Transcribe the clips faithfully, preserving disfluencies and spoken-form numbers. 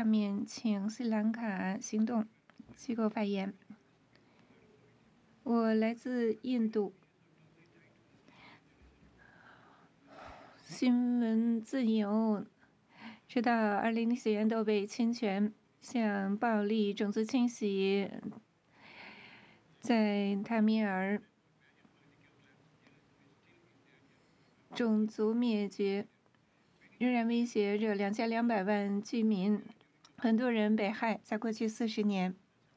面请斯里兰卡行动机构发言。我来自印度，新闻自由直到二零零四年都被侵权，像暴力、种族清洗，在塔米尔种族灭绝仍然威胁着两千两百万居民，很多人被害。在过去四十年，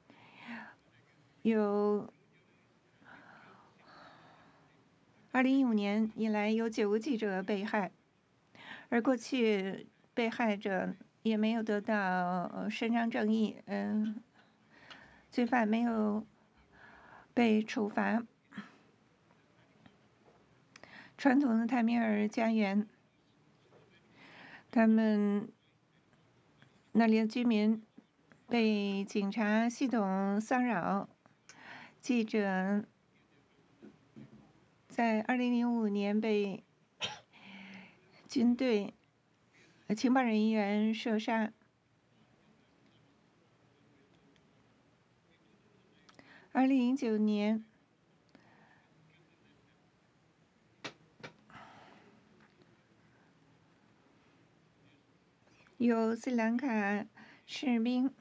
有二零一五年以来有九个记者被害，而过去被害者也没有得到伸张正义，嗯，罪犯没有被处罚。传统的泰米尔家园，他们那里的居民被警察系统骚扰，记者在二零零五年被军队情报人员射杀。二零零九年，有斯里兰卡士兵，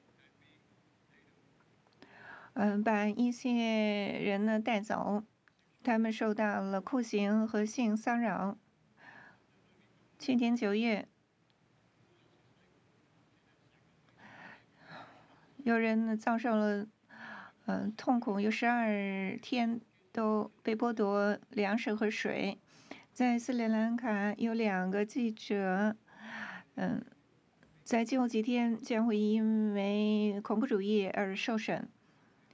嗯，把一些人呢带走，他们受到了酷刑和性骚扰。去年九月，有人呢遭受了嗯、呃、痛苦，有十二天都被剥夺粮食和水。在斯里兰卡有两个记者，嗯，在今后几天将会因为恐怖主义而受审。